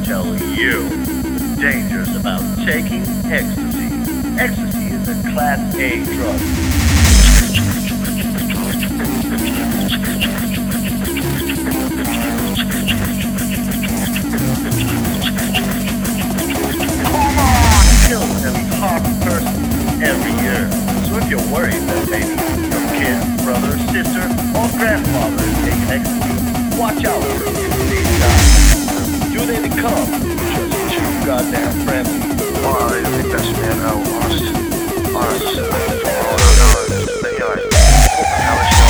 tell you the dangers about taking ecstasy. Ecstasy is a Class A drug. Kills every half person every year. So if you're worried that maybe your kid, brother, sister, or grandfather is taking ecstasy, watch out for them if they die. Do they become just too goddamn friendly? Well, I think that's man, honest, I don't know, but yeah, how much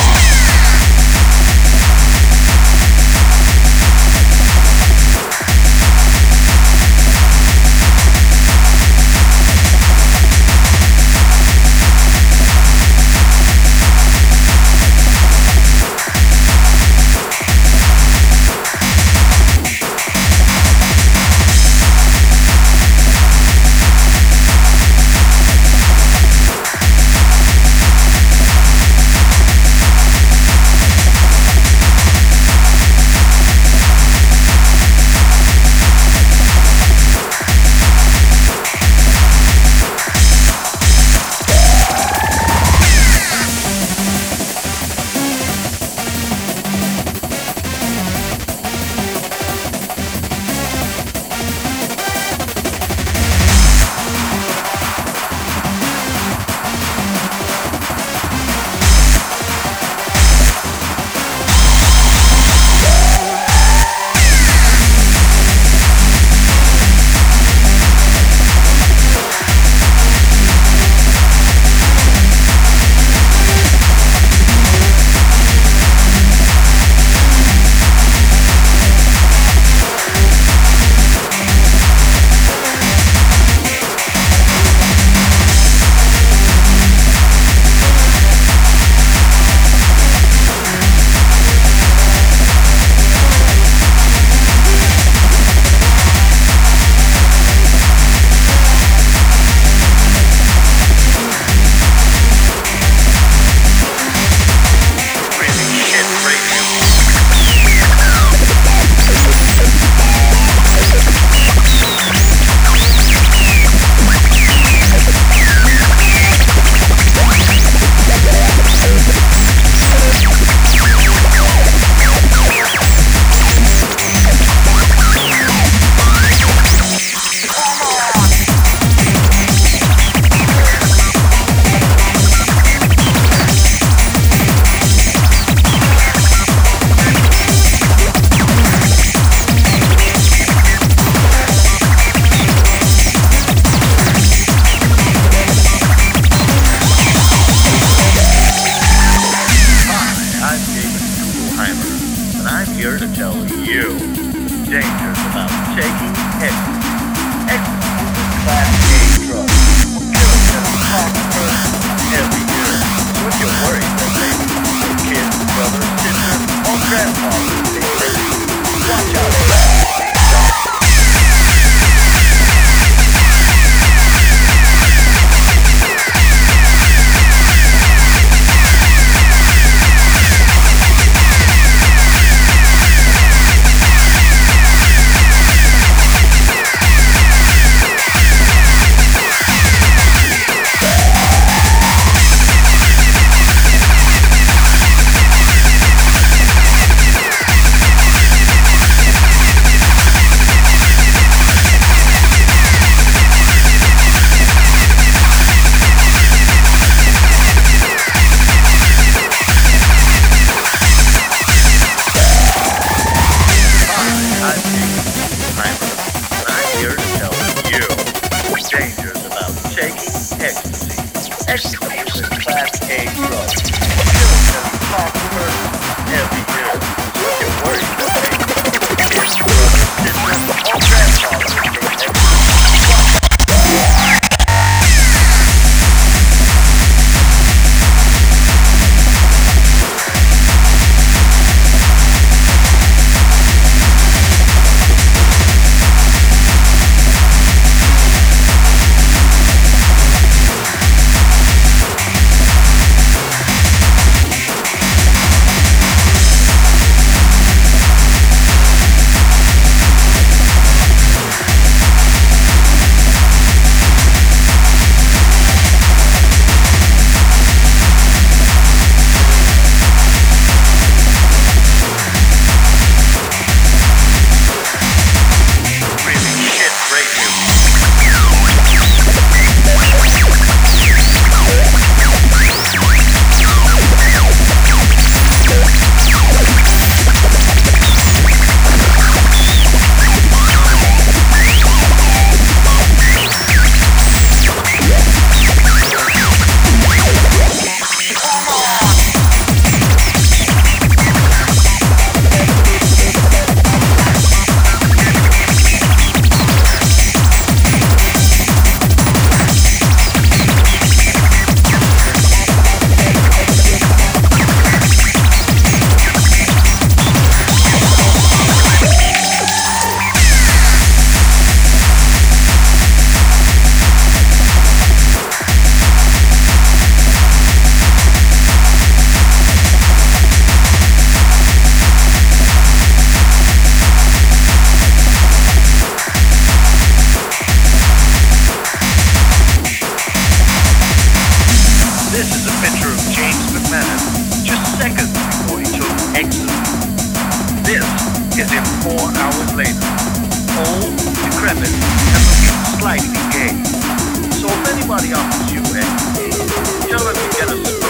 later. Old, decrepit, and looking slightly gay. So if anybody offers you anything, tell them to get a